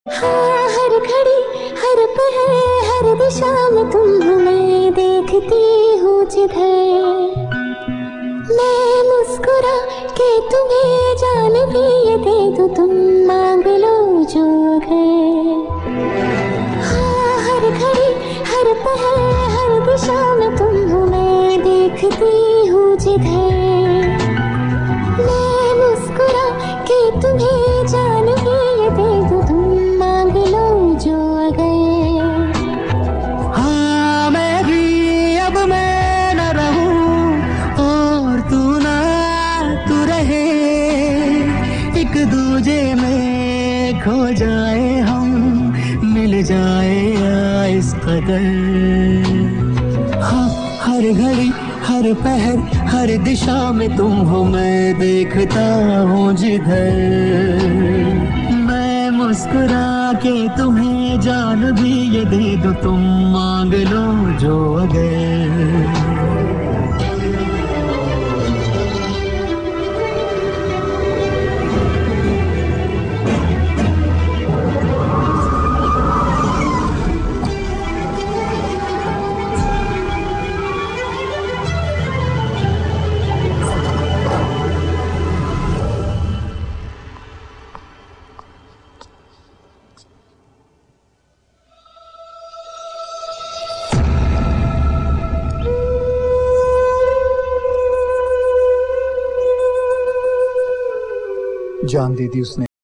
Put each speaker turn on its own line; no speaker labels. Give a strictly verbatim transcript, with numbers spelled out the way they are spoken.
हाँ, हर घड़ी हर पल हर दिशा में तुम हो, मैं देखती हूँ जिधर। मैं मुस्कुरा के तुम्हें जान भी ये दे दूँ, तुम मांग लो जो अगर। हाँ, हर घड़ी हर पल हर दिशा में तुम हो, मैं देखती हूँ जिधर। मैं मुस्कुरा के तुम्हें जान भी ये दे दूँ, तुम मांग लो जो अगर।
हाँ, मैं भी अब मैं न रहूं और तू ना तू रहे, एक दूजे में खो जाए हम, मिल जाए या इस कदर। हाँ, हर घड़ी हर पहर हर दिशा में तुम हो, मैं देखता हूँ जिधर। मैं मुस्कुरा के तुम्हें जान भी ये दे दूँ, तुम मांग लो जो अगर।
जान दे दी उसने।